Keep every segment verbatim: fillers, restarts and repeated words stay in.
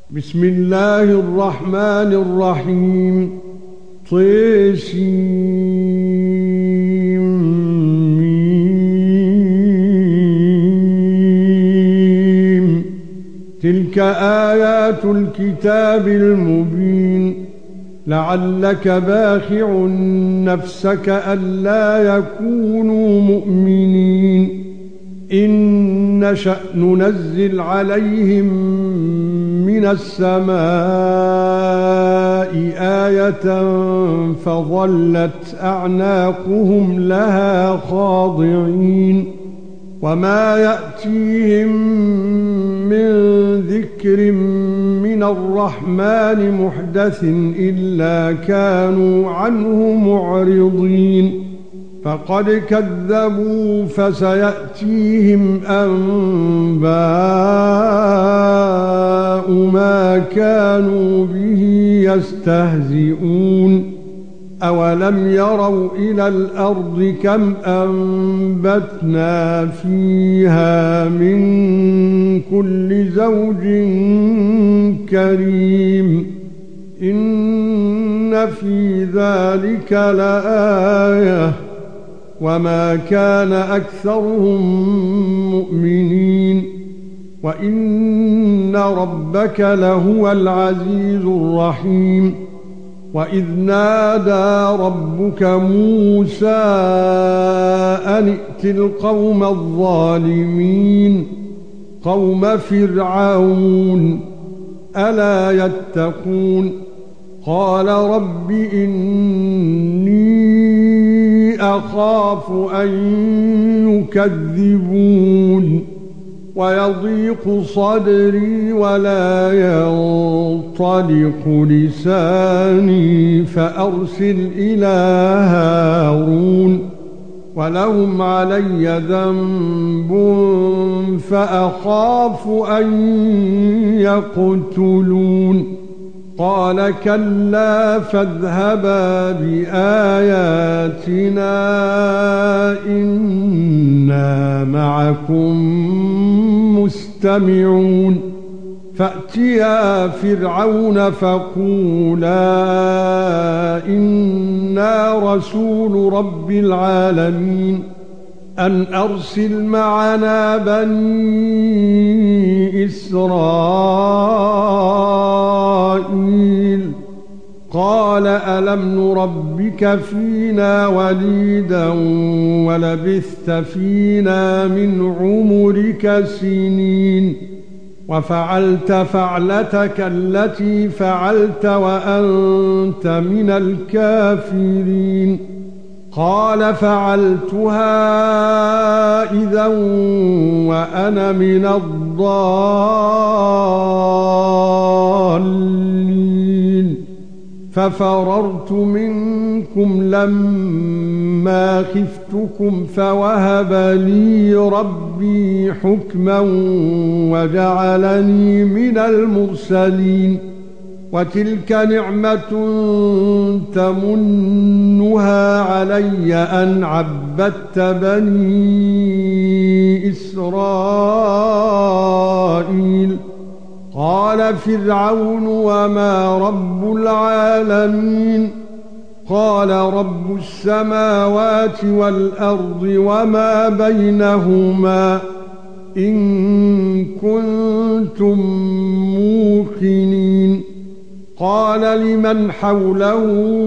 بسم الله الرحمن الرحيم. طسيم. تلك آيات الكتاب المبين. لعلك باخع نفسك ألا يكونوا مؤمنين إن نشأ ننزل عليهم من السماء آية فظلت أعناقهم لها خاضعين وما يأتيهم من ذكر من الرحمن محدث إلا كانوا عنه معرضين فقد كذبوا فسيأتيهم أنباء ما كانوا به يستهزئون أولم يروا إلى الأرض كم أنبتنا فيها من كل زوج كريم إن في ذلك لآية وما كان أكثرهم مؤمنين وإن ربك لهو العزيز الرحيم. وإذ نادى ربك موسى أن ائت القوم الظالمين قوم فرعون ألا يتقون قال رب إني أخاف أن يكذبون ويضيق صدري ولا ينطلق لساني فأرسل إلى هارون ولهم علي ذنب فأخاف أن يقتلون قال كلا فاذهبا بآياتنا إنا معكم مستمعون فأتيا فرعون فقولا إنا رسول رب العالمين أن أرسل معنا بني إسرائيل قال ألم نربك فينا وليدا ولبثت فينا من عمرك سنين وفعلت فعلتك التي فعلت وأنت من الكافرين قال فعلتها إذا وأنا من الضالين ففررت منكم لما خفتكم فوهب لي ربي حكما وجعلني من المرسلين وتلك نعمة تمنها علي أن عبدت بني إسرائيل قال فرعون وما رب العالمين قال رب السماوات والأرض وما بينهما إن كنتم موقنين قال لمن حوله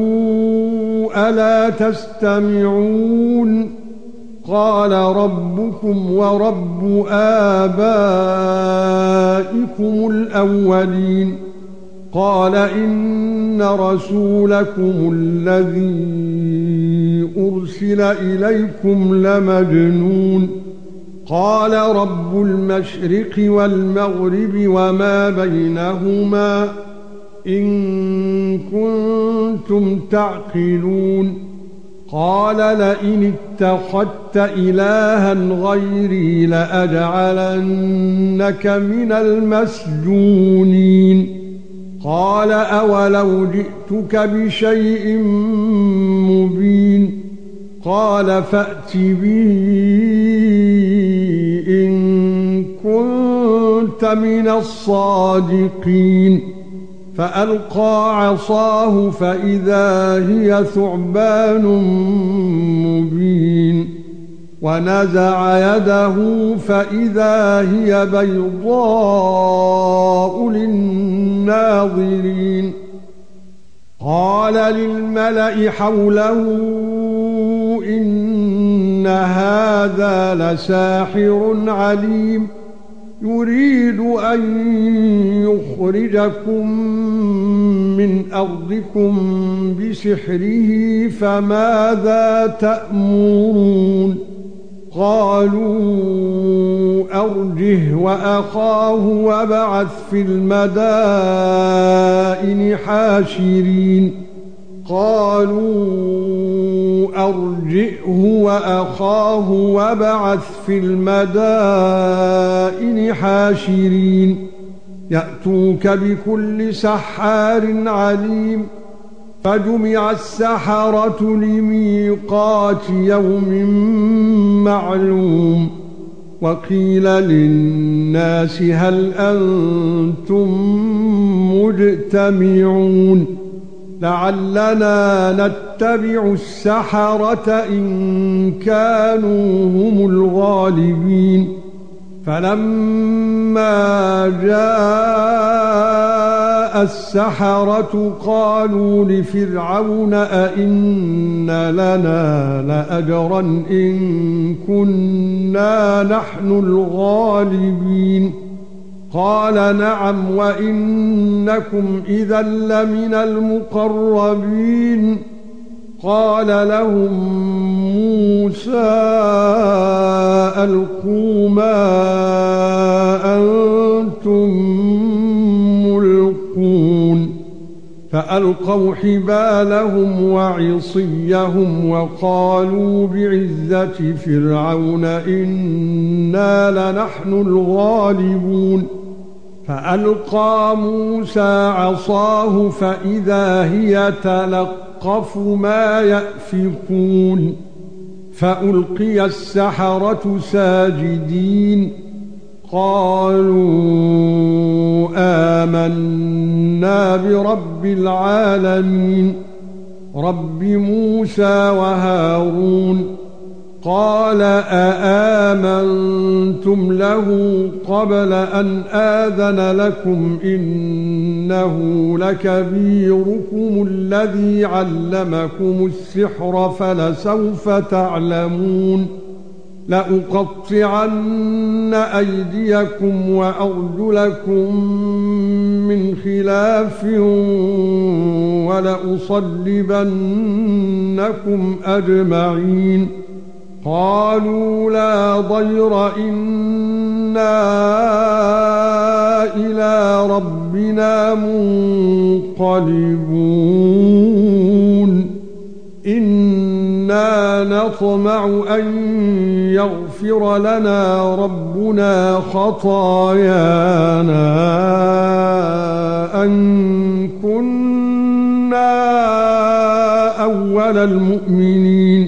ألا تستمعون قال ربكم ورب آبائكم الأولين قال إن رسولكم الذي أرسل إليكم لمجنون قال رب المشرق والمغرب وما بينهما إن كنتم تعقلون قال لئن اتخذت إلها غيري لأجعلنك من المسجونين قال أولو جئتك بشيء مبين قال فأت به إن كنت كنت من الصادقين فألقى عصاه فإذا هي ثعبان مبين ونزع يده فإذا هي بيضاء للناظرين قال للملأ حوله إن هذا لساحر عليم يريد أن يخرجكم من أرضكم بسحره فماذا تأمرون قالوا أرجه وأخاه وابعث في المدائن حاشرين قالوا أرجئه وأخاه وابعث في المدائن حاشرين يأتوك بكل سحار عليم فجمع السحرة لميقات يوم معلوم وقيل للناس هل أنتم مجتمعون لعلنا نتبع السحرة إن كانوا هم الغالبين فلما جاء السحرة قالوا لفرعون أئن لنا لأجرا إن كنا نحن الغالبين قال نعم وإنكم إذا لمن المقربين قال لهم موسى ألقوا ما أنتم ملقون فألقوا حبالهم وعصيهم وقالوا بعزة فرعون إنا لنحن الغالبون فألقى موسى عصاه فإذا هي تلقف ما يأفكون فألقي السحرة ساجدين قالوا آمنا برب العالمين رب موسى وهارون قال أآمنتم له قبل أن آذن لكم إنه لكبيركم الذي علمكم السحر فلسوف تعلمون لأقطعن أيديكم وأرجلكم من خلاف ولأصلبنكم أجمعين قالوا لا ضير إنا إلى ربنا منقلبون إنا نطمع أن يغفر لنا ربنا خطايانا أن كنا أول المؤمنين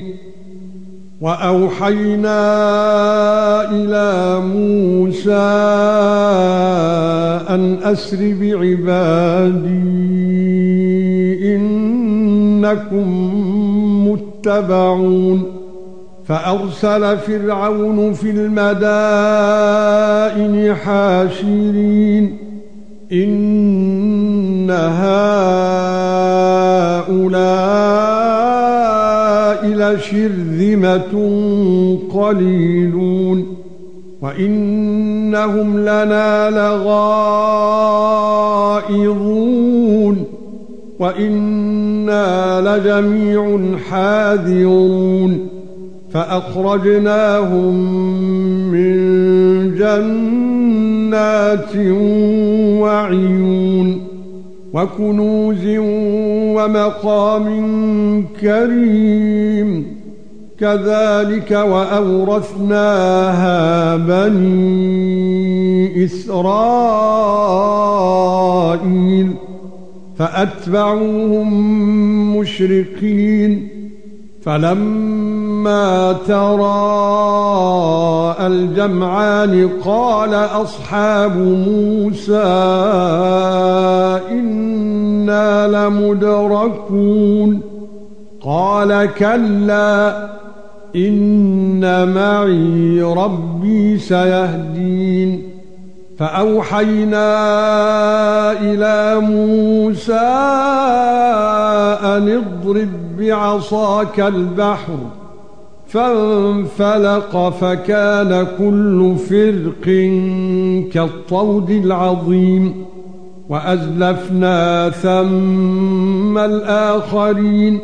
وأوحينا إلى موسى أن أسر بعبادي إنكم متبعون فأرسل فرعون في المدائن حاشرين إن هؤلاء لشرذمة قليلون وإنهم لنا لغائظون وإنا لجميع حاذرون فأخرجناهم من جنات وعيون وكنوز ومقام كريم كذلك وأورثناها بني إسرائيل فأتبعوهم مشرقين فلما فَلَمَّا تَرَاءَى الْجَمْعَانِ قَالَ أَصْحَابُ مُوسَى إِنَّا لَمُدْرَكُونَ قَالَ كَلَّا إِنَّ مَعِي رَبِّي سَيَهْدِينِ فَأَوْحَيْنَا إِلَى مُوسَى أَنِ اضْرِب بِّعَصَاكَ الْبَحْرَ فَانفَلَقَ فَكَانَ كُلُّ فِرْقٍ كَالطَّوْدِ الْعَظِيمِ وَأَزْلَفْنَا ثَمَّ الْآخَرِينَ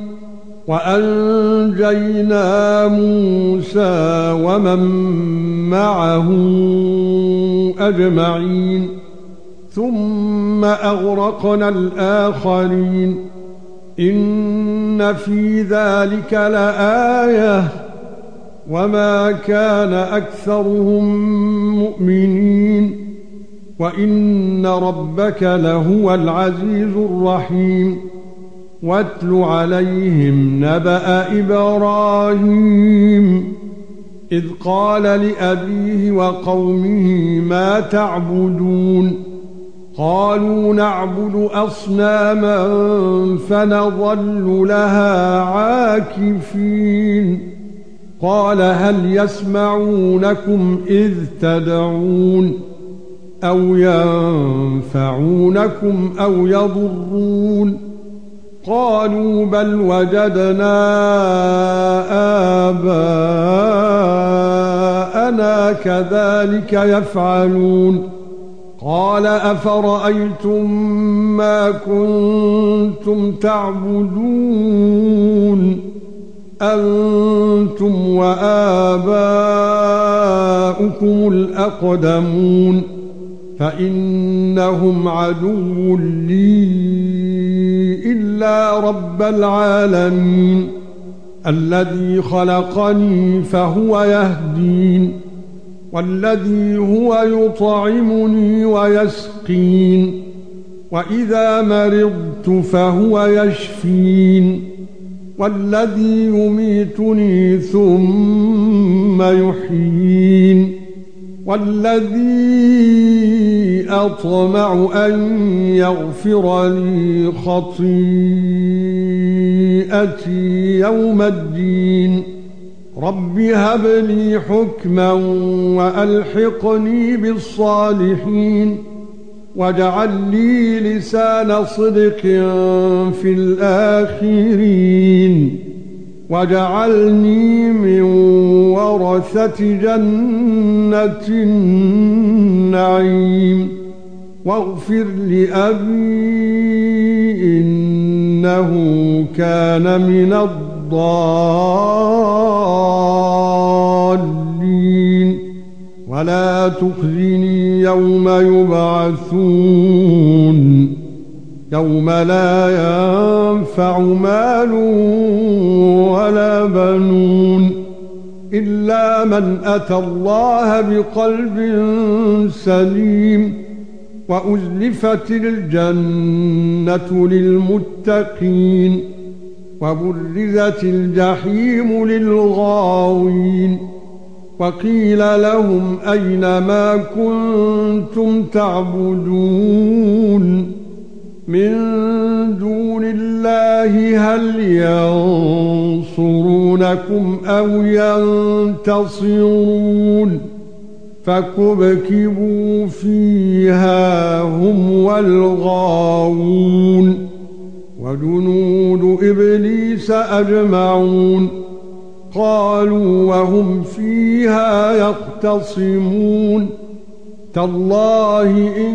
وَأَنجَيْنَا مُوسَى وَمَن مَّعَهُ أَجْمَعِينَ ثُمَّ أَغْرَقْنَا الْآخَرِينَ إِنَّ فِي ذَلِكَ لَآيَةً وَمَا كَانَ أَكْثَرُهُم مُؤْمِنِينَ وَإِنَّ رَبَّكَ لَهُوَ الْعَزِيزُ الرَّحِيمُ وَاتْلُ عَلَيْهِمْ نَبَأَ إِبْرَاهِيمَ إِذْ قَالَ لِأَبِيهِ وَقَوْمِهِ مَا تَعْبُدُونَ قَالُوا نَعْبُدُ أَصْنَامًا فَنَظَلُّ لَهَا عَاكِفِينَ قَالَ هَلْ يَسْمَعُونَكُمْ إِذْ تَدْعُونَ أَوْ يَنفَعُونَكُمْ أَوْ يَضُرُّونَ قَالُوا بَلْ وَجَدْنَا آبَاءَنَا كَذَلِكَ يَفْعَلُونَ قَالَ أَفَرَأَيْتُم مَّا كُنتُمْ تَعْبُدُونَ أَنتُمْ وَآبَاؤُكُمُ الْأَقْدَمُونَ فَإِنَّهُمْ عَدُوٌّ لِّي إِلَّا رَبَّ الْعَالَمِينَ الَّذِي خَلَقَنِي فَهُوَ يَهْدِينِ وَالَّذِي هُوَ يُطْعِمُنِي وَيَسْقِينِ وَإِذَا مَرِضْتُ فَهُوَ يَشْفِينِ وَالَّذِي يُمِيتُنِي ثُمَّ يُحْيِينِ وَالَّذِي أَطْمَعُ أَن يَغْفِرَ لِي خَطِيئَتِي يَوْمَ الدِّينِ رَبِّ هَبْ لِي حُكْمًا وَأَلْحِقْنِي بِالصَّالِحِينَ وَاجْعَل لِّي لِسَانَ صِدْقٍ فِي الْآخِرِينَ وَاجْعَلْنِي مِن وَرَثَةِ جَنَّةِ النَّعِيمِ وَاغْفِرْ لِأَبِي إِنَّهُ كَانَ مِنَ الضَّالِّينَ وَلَا تُخْزِنِي يَوْمَ يُبْعَثُونَ يَوْمَ لَا يَنفَعُ مَالٌ وَلَا بَنُونَ إِلَّا مَنْ أَتَى اللَّهَ بِقَلْبٍ سَلِيمٍ وَأُزْلِفَتِ الْجَنَّةُ لِلْمُتَّقِينَ وَبُرِّزَتِ الْجَحِيمُ لِلْغَاوِينَ وَقِيلَ لَهُمْ أَيْنَ مَا كُنتُمْ تَعْبُدُونَ مِن دُونِ اللَّهِ هَلْ يَنصُرُونَكُمْ أَوْ يَنتَصِرُونَ فَكُبْكِبُوا فِيهَا هُمْ وَالْغَاوُونَ وَجُنُودُ إِبْلِيسَ أَجْمَعُونَ قَالُوا وَهُمْ فِيهَا يَخْتَصِمُونَ تَاللَّهِ إِن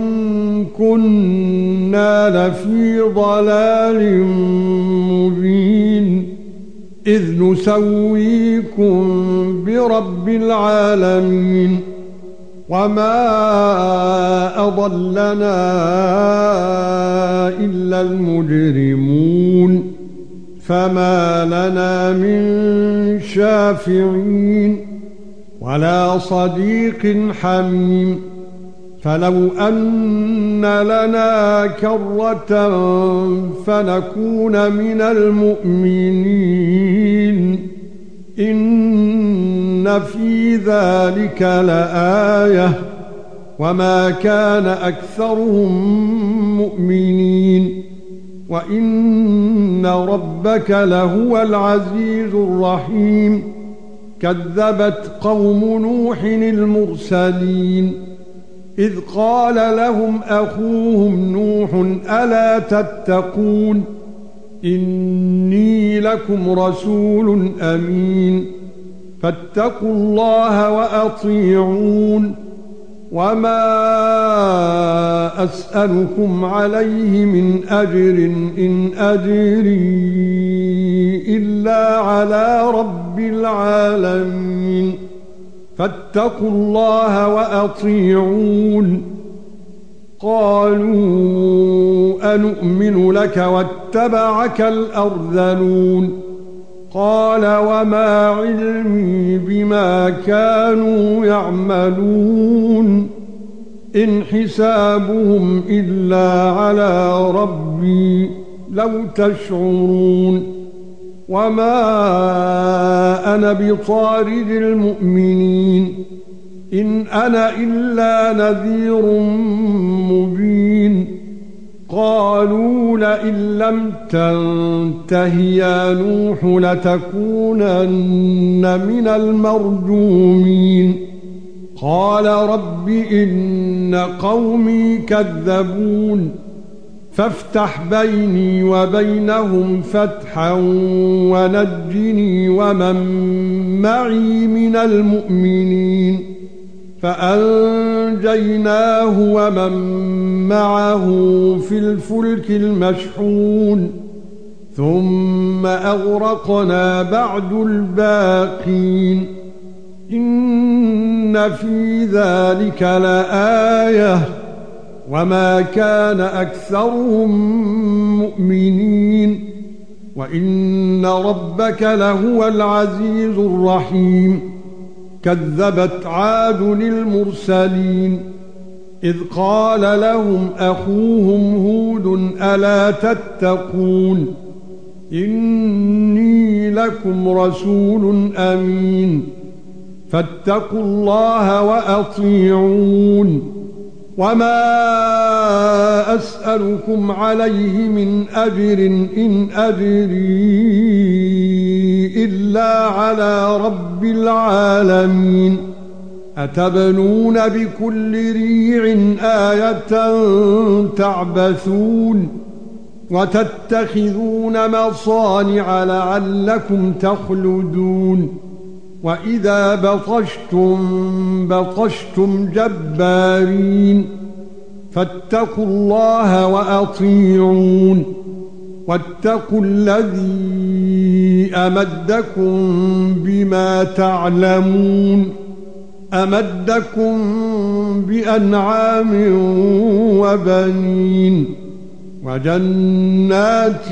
كُنَّا لَفِي ضَلَالٍ مُبِينٍ إِذْ نُسَوِّيكُم بِرَبِّ الْعَالَمِينَ وَمَا أَضَلَّنَا إِلَّا الْمُجْرِمُونَ فَمَا لَنَا مِن شَافِعِينَ وَلَا صَدِيقٍ حَمِيمٍ فَلَوْ أَنَّ لَنَا كَرَّةً فَنَكُونَ مِنَ الْمُؤْمِنِينَ إن في ذلك لآية وما كان أكثرهم مؤمنين وإن ربك لهو العزيز الرحيم كذبت قوم نوح المرسلين إذ قال لهم أخوهم نوح ألا تتقون إني لكم رسول أمين فاتقوا الله وأطيعون وما أسألكم عليه من أجر إن أجري إلا على رب العالمين فاتقوا الله وأطيعون قالوا أنؤمن لك واتبعك الأرذلون قال وما علمي بما كانوا يعملون إن حسابهم إلا على ربي لو تشعرون وما أنا بطارد المؤمنين إن أنا إلا نذير مبين قالوا لئن لم تنته يا نوح لتكونن من المرجومين قال رب إن قومي كذبون فافتح بيني وبينهم فتحا ونجني ومن معي من المؤمنين فأنجيناه ومن معه في الفلك المشحون ثم أغرقنا بعد الباقين إن في ذلك لآية وما كان أكثرهم مؤمنين وإن ربك لهو العزيز الرحيم كذبت عاد المرسلين إذ قال لهم أخوهم هود ألا تتقون إني لكم رسول أمين فاتقوا الله وأطيعون وما أسألكم عليه من أجر إن أجري إلا على رب العالمين أتبنون بكل ريع آية تعبثون وتتخذون مصانع لعلكم تخلدون وإذا بطشتم بطشتم جبارين فاتقوا الله وأطيعون واتقوا الذي أمدكم بما تعلمون أمدكم بأنعام وبنين وجنات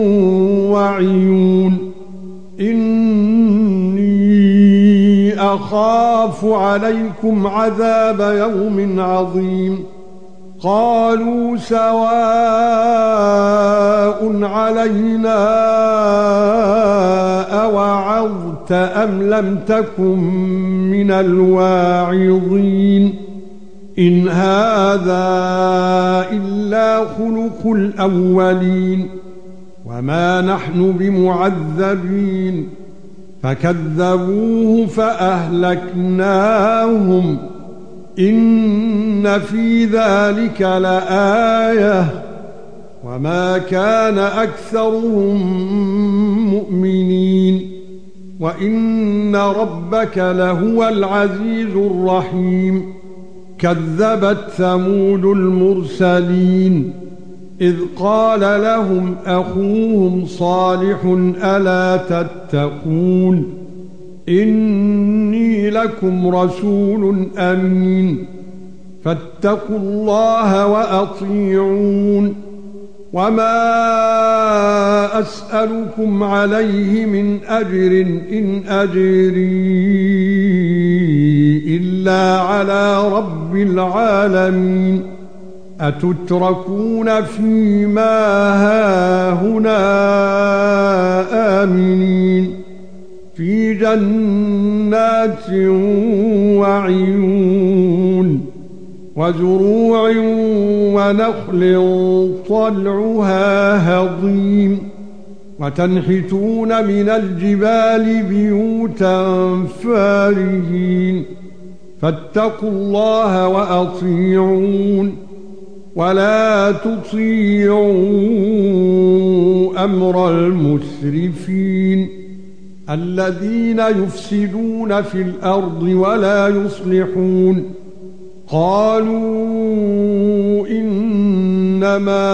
وعيون إني أخاف عليكم عذاب يوم عظيم قالوا سواء علينا أوعظت أم لم تكن من الواعظين إن هذا إلا خلق الأولين وما نحن بمعذبين فكذبوه فأهلكناهم إن في ذلك لآية وما كان أكثرهم مؤمنين وإن ربك لهو العزيز الرحيم كذبت ثمود المرسلين إذ قال لهم أخوهم صالح ألا تتقون إني لكم رسول أمين فاتقوا الله وأطيعون وما أسألكم عليه من أجر إن أجري إلا على رب العالمين أتتركون فيما هاهنا آمنين في جنات وعيون وزروع ونخل طلعها هضيم وتنحتون من الجبال بيوتا فارهين فاتقوا الله وأطيعون ولا تطيعوا أمر المسرفين الذين يفسدون في الأرض ولا يصلحون قالوا إنما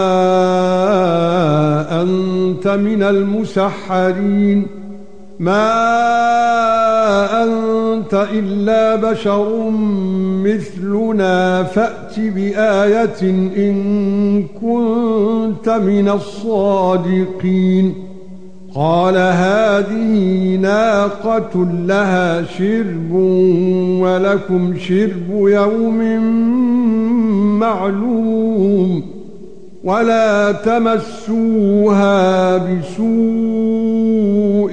أنت من المسحرين ما أنت إلا بشر مثلنا فأت بآية إن كنت من الصادقين قال هذه ناقة لها شرب ولكم شرب يوم معلوم ولا تمسوها بسوء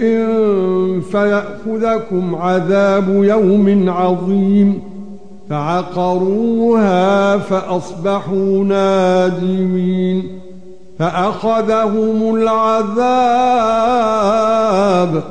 فيأخذكم عذاب يوم عظيم فعقروها فأصبحوا نادمين فأخذهم العذاب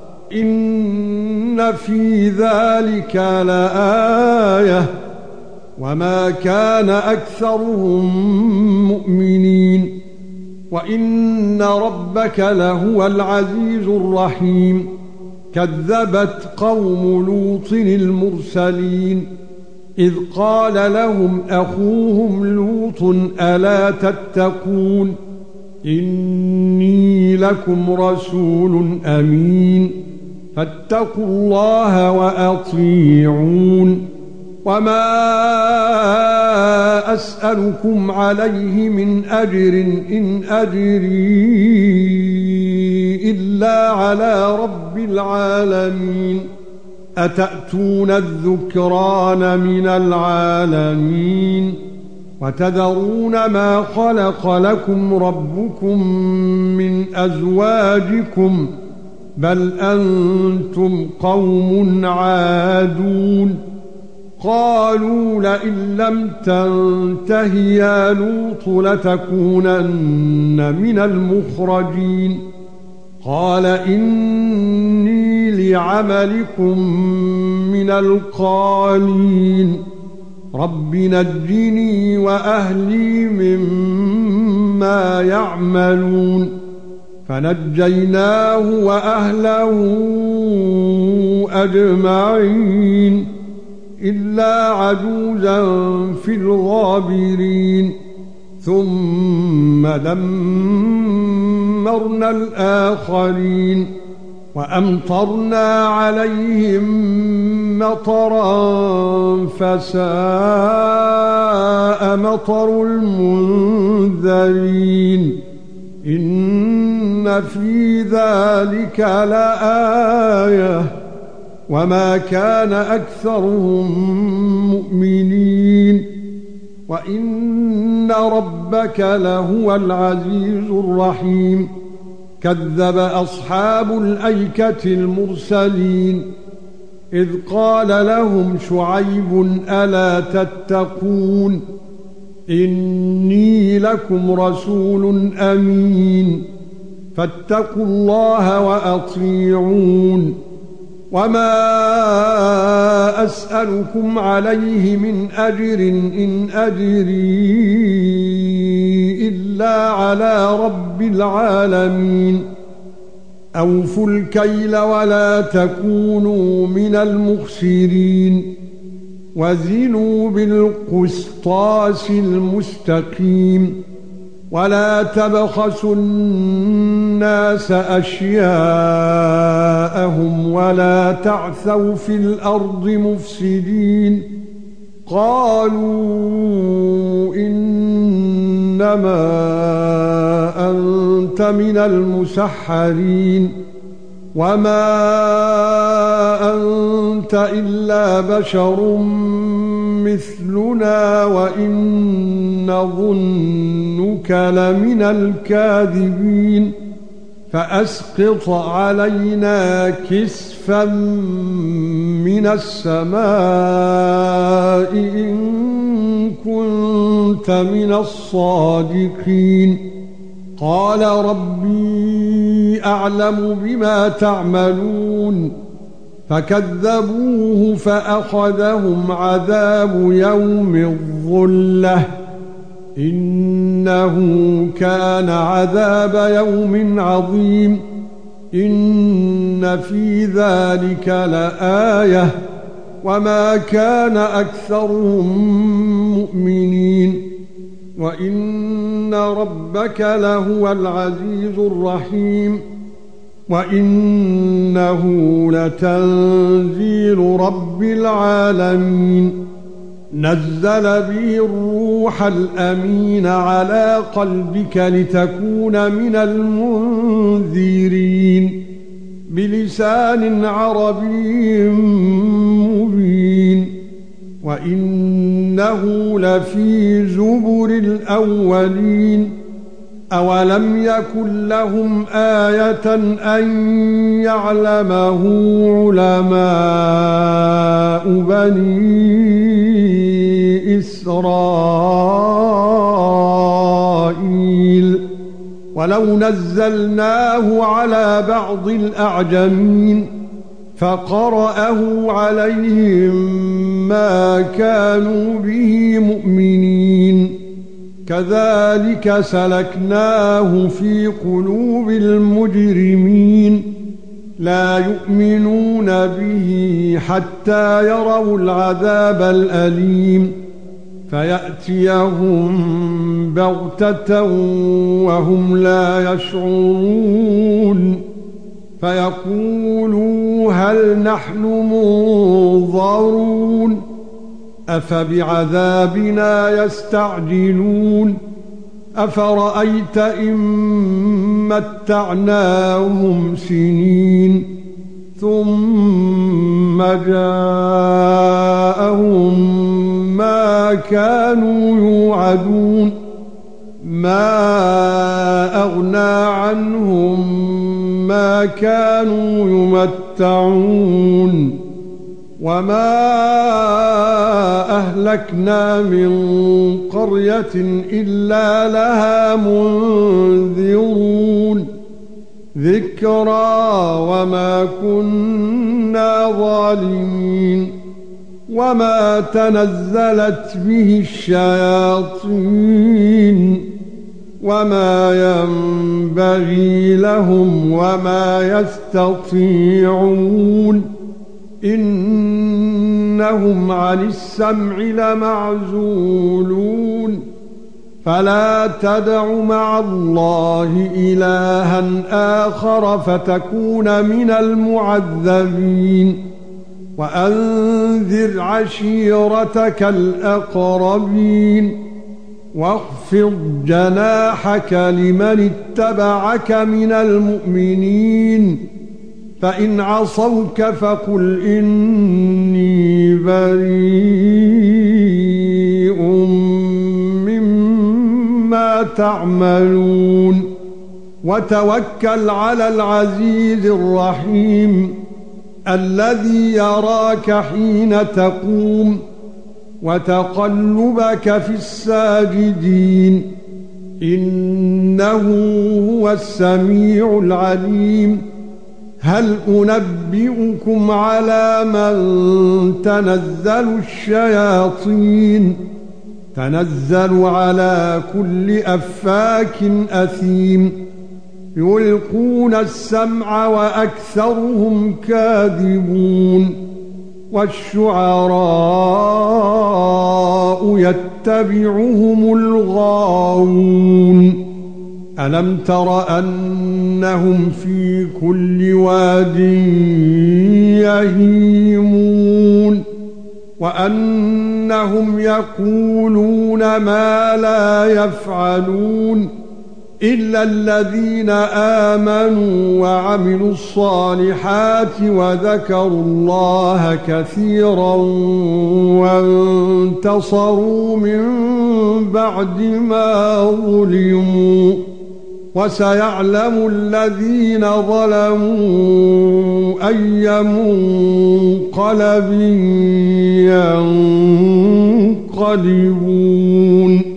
إن في ذلك لآية وما كان أكثرهم مؤمنين وإن ربك لهو العزيز الرحيم كذبت قوم لوط المرسلين إذ قال لهم أخوهم لوط ألا تتقون إني لكم رسول أمين فاتقوا الله وأطيعون وما أسألكم عليه من أجر إن أجري إلا على رب العالمين أتأتون الذكران من العالمين وتذرون ما خلق لكم ربكم من أزواجكم بل أنتم قوم عادون قالوا لئن لم تنته يا لوط لتكونن من المخرجين قال إني لعملكم من القالين رب نجني وأهلي مما يعملون فنجيناه وأهله أجمعين إلا عجوزا في الغابرين ثم دمرنا الآخرين وأمطرنا عليهم مطرا فساء مطر المنذرين إن في ذلك لآية وما كان أكثرهم مؤمنين وإن ربك لهو العزيز الرحيم كذب أصحاب الأيكة المرسلين إذ قال لهم شعيب ألا تتقون إني لكم رسول أمين فاتقوا الله وأطيعون وما أسألكم عليه من أجر إن أجري إلا على رب العالمين أوفوا الكيل ولا تكونوا من المخسرين وزنوا بالقسطاس المستقيم ولا تبخسوا الناس أشياءهم ولا تعثوا في الأرض مفسدين قالوا إنما أنت من المسحرين وما أنت إلا بشر مثلنا وإن نظنك لمن الكاذبين فأسقط علينا كسفا من السماء إن كنت من الصادقين قال ربي أعلم بما تعملون فكذبوه فأخذهم عذاب يوم الظلة إنه كان عذاب يوم عظيم إن في ذلك لآية وما كان أكثرهم مؤمنين وإن ربك لهو العزيز الرحيم وإنه لتنزيل رب العالمين نزل به الروح الأمين على قلبك لتكون من المنذرين بلسان عربي مبين وإنه لفي زبر الأولين أولم يكن لهم آية أن يعلمه علماء بني إسرائيل ولو نزلناه على بعض الأعجمين فقرأه عليهم ما كانوا به مؤمنين كذلك سلكناه في قلوب المجرمين لا يؤمنون به حتى يروا العذاب الأليم فيأتيهم بغتة وهم لا يشعرون فيقولوا هل نحن منظرون أفبعذابنا يستعجلون أفرأيت إن متعناهم سنين ثم جاءهم ما كانوا يوعدون ما أغنى عنهم ما كانوا يمتعون وما أهلكنا من قرية إلا لها منذرون ذكرى وما كنا ظالمين وما تنزلت به الشياطين وما ينبغي لهم وما يستطيعون إنهم عن السمع لمعزولون فلا تدع مع الله إلها آخر فتكون من المعذبين وأنذر عشيرتك الأقربين واخفض جناحك لمن اتبعك من المؤمنين فإن عصوك فقل إني بريء مما تعملون وتوكل على العزيز الرحيم الذي يراك حين تقوم وتقلبك في الساجدين إنه هو السميع العليم هل أنبئكم على من تنزل الشياطين تنزل على كل أفاك أثيم يلقون السمع وأكثرهم كاذبون والشعراء يتبعهم الغاوون ألم تر أنهم في كل واد يهيمون وأنهم يقولون ما لا يفعلون إلا الذين آمنوا وعملوا الصالحات وذكروا الله كثيرا وانتصروا من بعد ما ظلموا وسيعلم الذين ظلموا أي منقلب ينقلبون